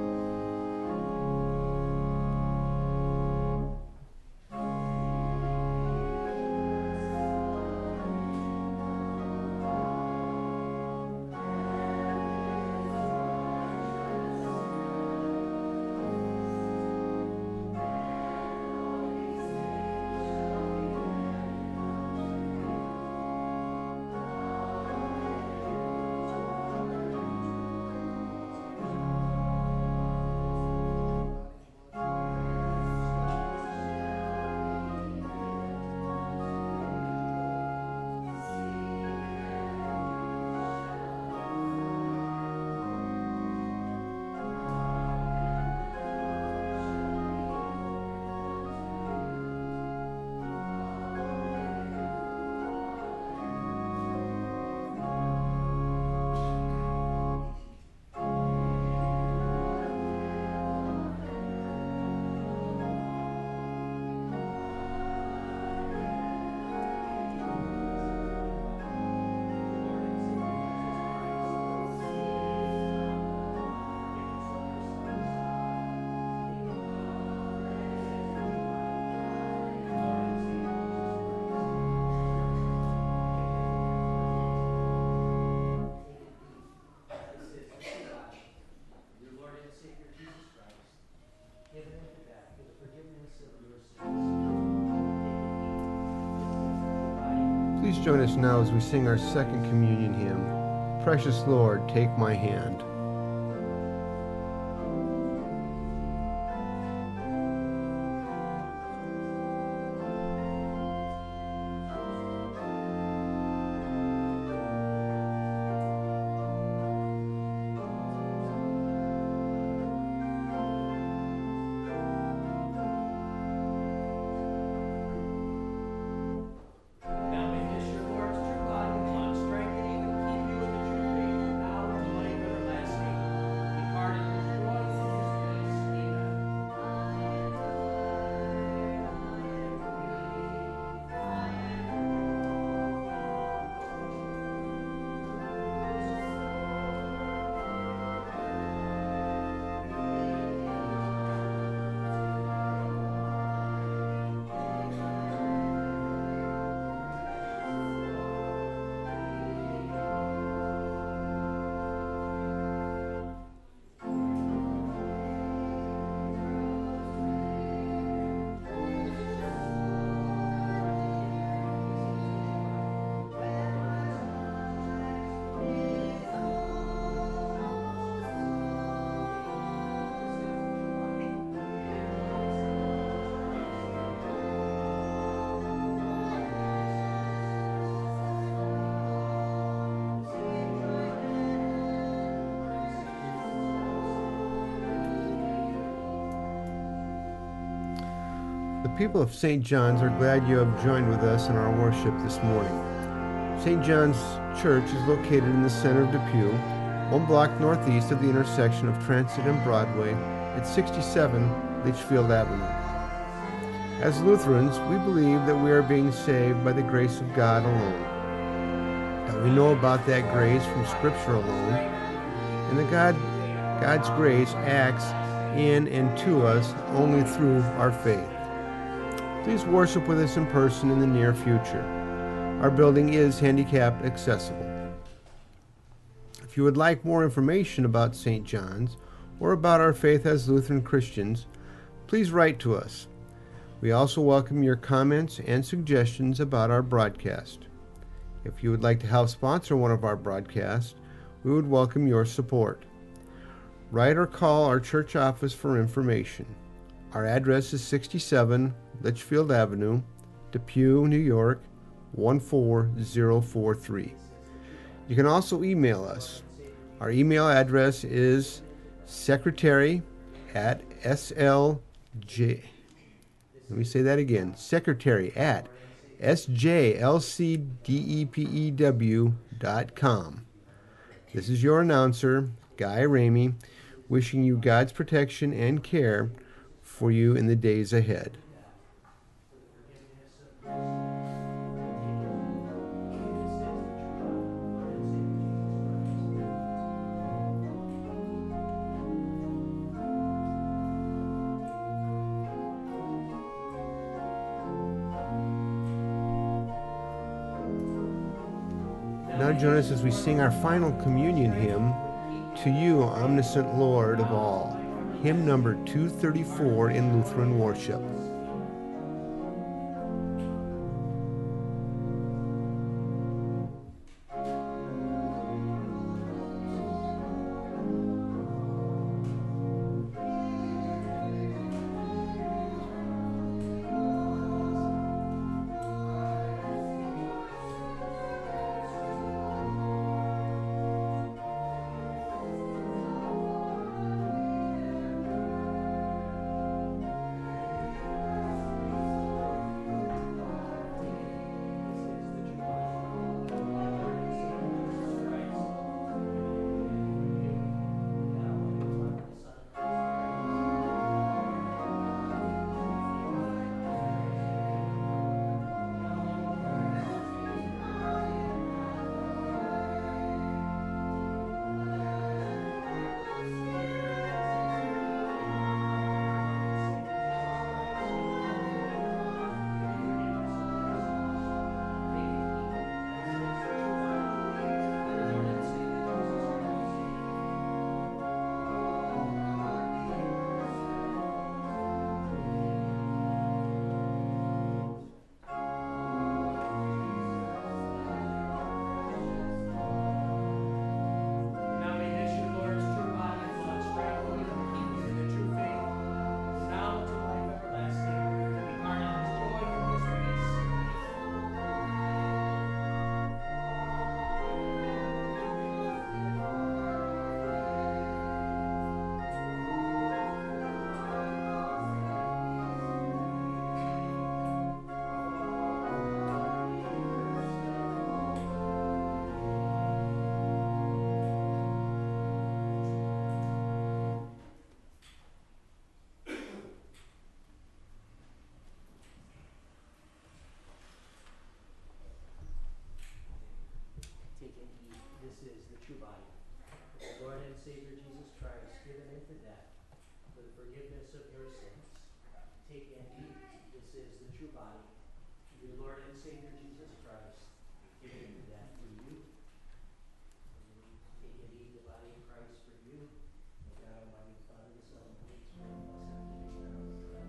Please join us now as we sing our second communion hymn, "Precious Lord, Take My Hand." The people of Saint John's are glad you have joined with us in our worship this morning. Saint John's Church is located in the center of Depew, one block northeast of the intersection of Transit and Broadway at sixty-seven Litchfield Avenue. As Lutherans, we believe that we are being saved by the grace of God alone, that we know about that grace from Scripture alone, and that God, God's grace acts in and to us only through our faith. Please worship with us in person in the near future. Our building is handicapped accessible. If you would like more information about Saint John's or about our faith as Lutheran Christians, please write to us. We also welcome your comments and suggestions about our broadcast. If you would like to help sponsor one of our broadcasts, we would welcome your support. Write or call our church office for information. Our address is sixty-seven Litchfield Avenue, Depew, New York, one four zero four three. You can also email us. Our email address is secretary at slj. Let me say that again. Secretary at s j l c depew dot com. This is your announcer, Guy Ramey, wishing you God's protection and care for you in the days ahead. Now join us as we sing our final communion hymn, To You, Omniscient Lord of All, hymn number two thirty-four in Lutheran worship. Take and eat. This is the true body of the Lord and Savior Jesus Christ, given into death for the forgiveness of your sins. Take and eat. This is the true body of your Lord and Savior Jesus Christ, given into death for you. Take and eat the body of Christ for you. May God Almighty, Father, the Son, and the Holy Spirit bless and keep you now and forever.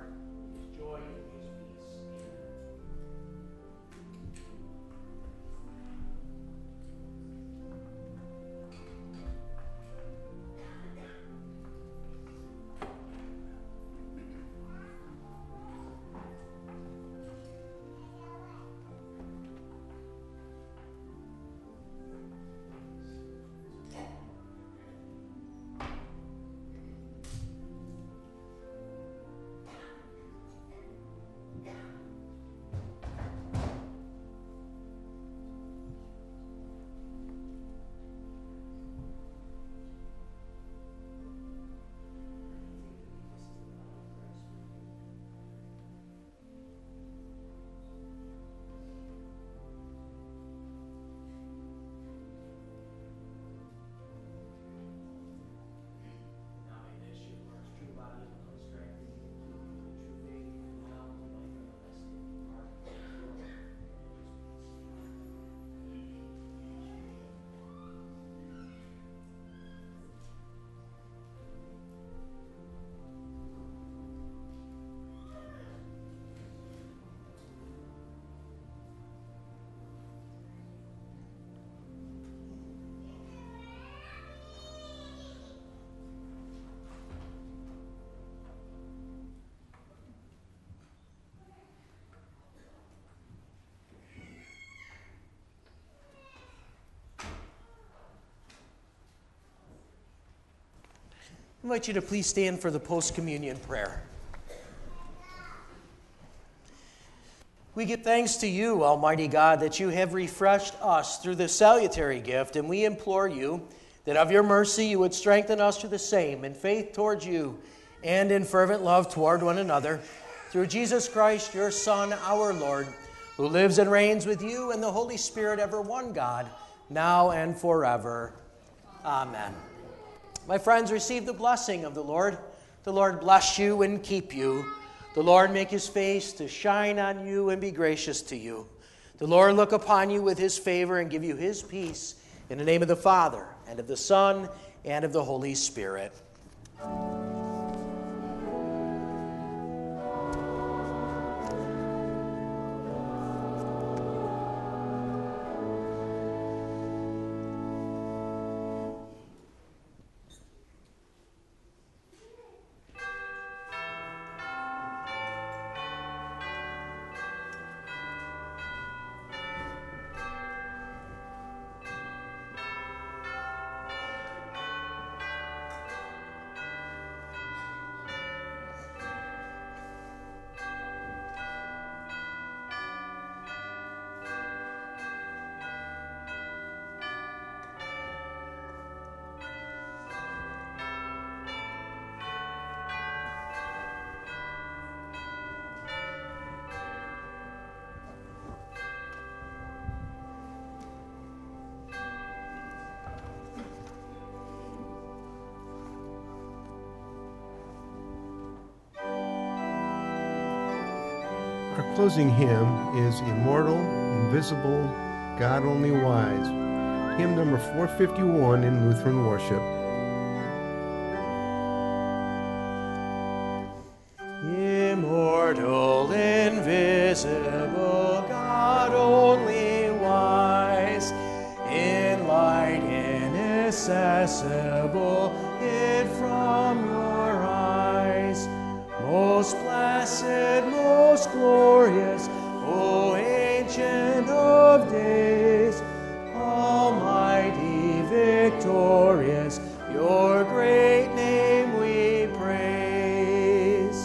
heart, in his joy, and in his peace. I invite you to please stand for the post-communion prayer. We give thanks to you, Almighty God, that you have refreshed us through this salutary gift, and we implore you that of your mercy you would strengthen us to the same in faith towards you and in fervent love toward one another, through Jesus Christ, your Son, our Lord, who lives and reigns with you and the Holy Spirit, ever one God, now and forever. Amen. My friends, receive the blessing of the Lord. The Lord bless you and keep you. The Lord make his face to shine on you and be gracious to you. The Lord look upon you with his favor and give you his peace. In the name of the Father, and of the Son, and of the Holy Spirit. Our closing hymn is Immortal, Invisible, God Only Wise, hymn number four fifty-one in Lutheran worship. Immortal, invisible, God only wise, in light inaccessible, hid from your eyes, most blessed, most glorious, O Ancient of Days, Almighty, victorious, your great name we praise.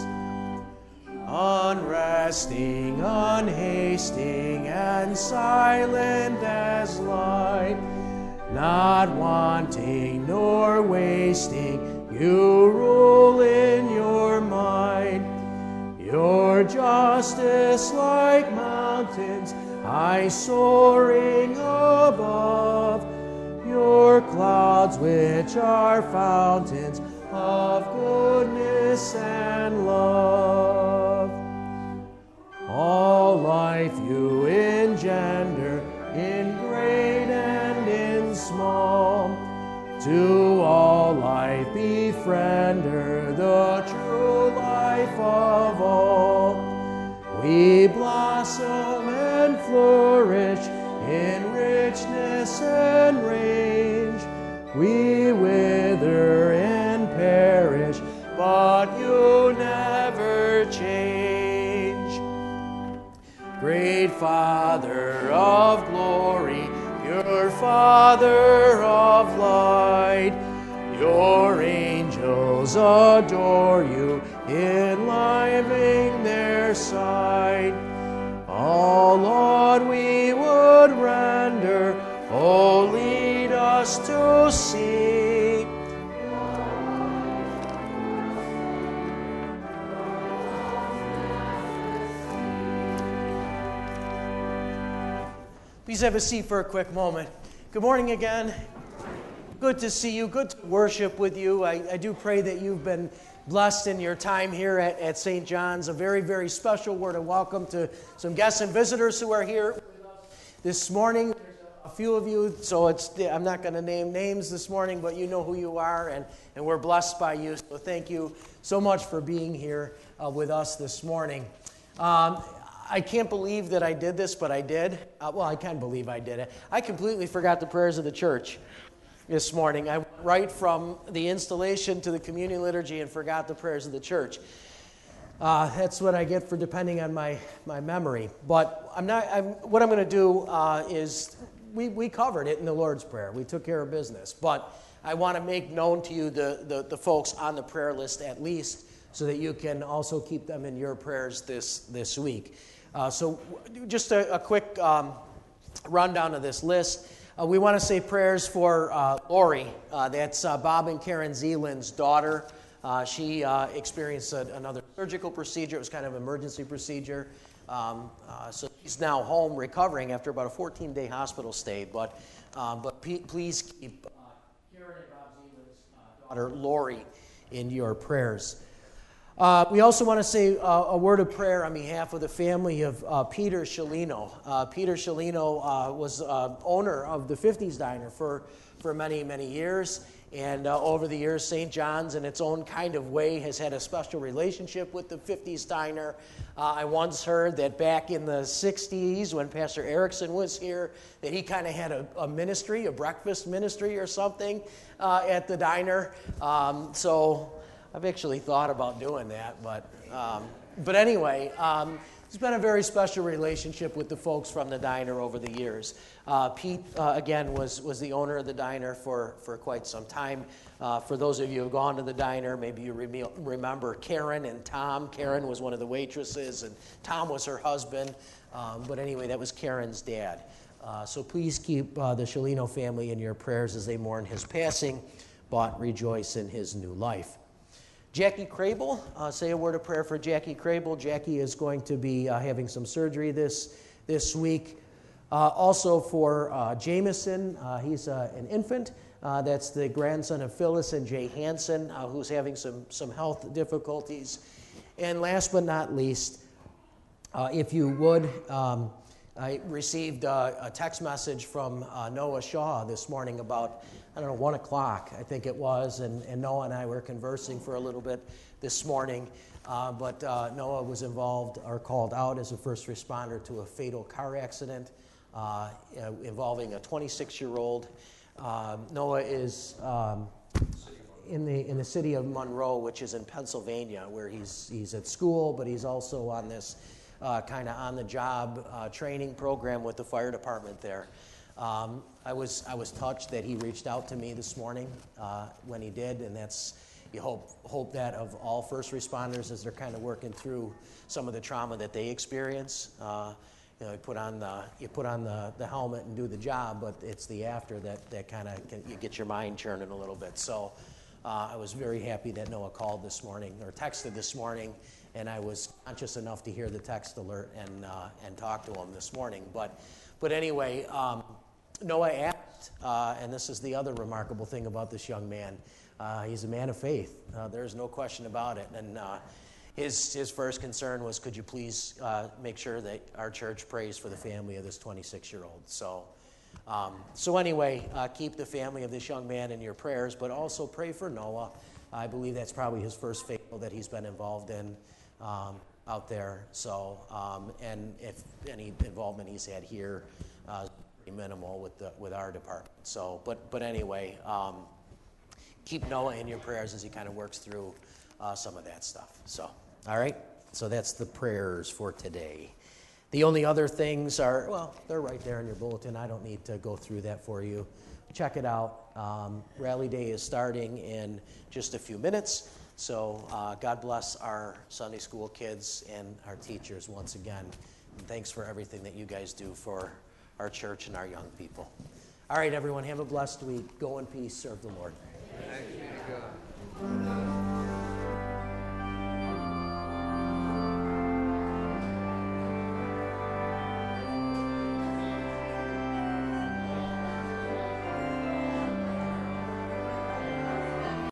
Unresting, unhasting, and silent as light, not wanting nor wasting, you rule in your might. Your justice like mountains, high soaring above, your clouds which are fountains of goodness and love. All life you engender, in great and in small, to all life be friend. render the true life of all. We blossom and flourish in richness and range. We wither and perish, but you never change. Great Father of glory, pure Father of light, your angels adore you, enlivening their sight. All, Lord, we would render, oh, lead us to see. Please have a seat for a quick moment. Good morning again. Good to see you. Good to worship with you. I, I do pray that you've been blessed in your time here at, at Saint John's. A very, very special word of welcome to some guests and visitors who are here with us this morning. There's a few of you, so it's I'm not going to name names this morning, but you know who you are, and, and we're blessed by you. So thank you so much for being here uh, with us this morning. Um, I can't believe that I did this, but I did. Uh, well, I can believe I did it. I completely forgot the prayers of the church this morning. I went right from the installation to the communion liturgy and forgot the prayers of the church. Uh, that's what I get for depending on my, my memory. But I'm not. I'm, what I'm going to do uh, is we, we covered it in the Lord's Prayer. We took care of business. But I want to make known to you the, the, the folks on the prayer list at least, so that you can also keep them in your prayers this, this week. Uh, so just a, a quick um, rundown of this list. Uh, we want to say prayers for uh, Lori. Uh, that's uh, Bob and Karen Zeeland's daughter. Uh, she uh, experienced a, another surgical procedure. It was kind of an emergency procedure. Um, uh, so she's now home recovering after about a fourteen-day hospital stay. But um, but p- please keep uh, Karen and Bob Zeeland's uh, daughter, Lori, in your prayers. Uh, we also want to say uh, a word of prayer on behalf of the family of uh, Peter Scialino. Uh, Peter Scialino uh, was uh, owner of the fifties Diner for, for many, many years. And uh, over the years, Saint John's, in its own kind of way, has had a special relationship with the fifties Diner. Uh, I once heard that back in the sixties, when Pastor Erickson was here, that he kind of had a, a ministry, a breakfast ministry or something uh, at the diner. Um, so... I've actually thought about doing that, but um, but anyway, um, it's been a very special relationship with the folks from the diner over the years. Uh, Pete, uh, again, was was the owner of the diner for, for quite some time. Uh, for those of you who have gone to the diner, maybe you re- remember Karen and Tom. Karen was one of the waitresses, and Tom was her husband. Um, but anyway, that was Karen's dad. Uh, so please keep uh, the Scialino family in your prayers as they mourn his passing, but rejoice in his new life. Jackie Crable, uh, say a word of prayer for Jackie Crable. Jackie is going to be uh, having some surgery this this week. Uh, also for uh, Jameson, uh, he's uh, an infant. Uh, that's the grandson of Phyllis and Jay Hansen, uh, who's having some, some health difficulties. And last but not least, uh, if you would, um, I received uh, a text message from uh, Noah Shaw this morning about, I don't know, one o'clock, I think it was, and, and Noah and I were conversing for a little bit this morning. Uh, but uh, Noah was involved or called out as a first responder to a fatal car accident uh, involving a twenty-six-year-old. Uh, Noah is um, in the in the city of Monroe, which is in Pennsylvania, where he's he's at school, but he's also on this uh, kind of on-the-job uh, training program with the fire department there. Um, I was I was touched that he reached out to me this morning uh, when he did, and that's you hope hope that of all first responders as they're kind of working through some of the trauma that they experience. Uh, you know, you put on the you put on the, the helmet and do the job, but it's the after that that kind of you get your mind churning a little bit. So uh, I was very happy that Noah called this morning or texted this morning, and I was conscious enough to hear the text alert and uh, and talk to him this morning. But but anyway. Um, Noah asked, uh, and this is the other remarkable thing about this young man, uh, he's a man of faith. Uh, there's no question about it. And uh, his his first concern was, could you please uh, make sure that our church prays for the family of this twenty-six-year-old. So, um, so anyway, uh, keep the family of this young man in your prayers, but also pray for Noah I believe that's probably his first fatal that he's been involved in um, out there. So, um, and if any involvement he's had here, uh, pretty minimal with the with our department. So, but but anyway, um, keep Noah in your prayers as he kind of works through uh, some of that stuff. So, all right. So that's the prayers for today. The only other things are, well, they're right there in your bulletin. I don't need to go through that for you. Check it out. Um, Rally Day is starting in just a few minutes. So uh, God bless our Sunday school kids and our teachers once again. And thanks for everything that you guys do for our church and our young people. All right, everyone, have a blessed week. Go in peace. Serve the Lord. Thanks be to God.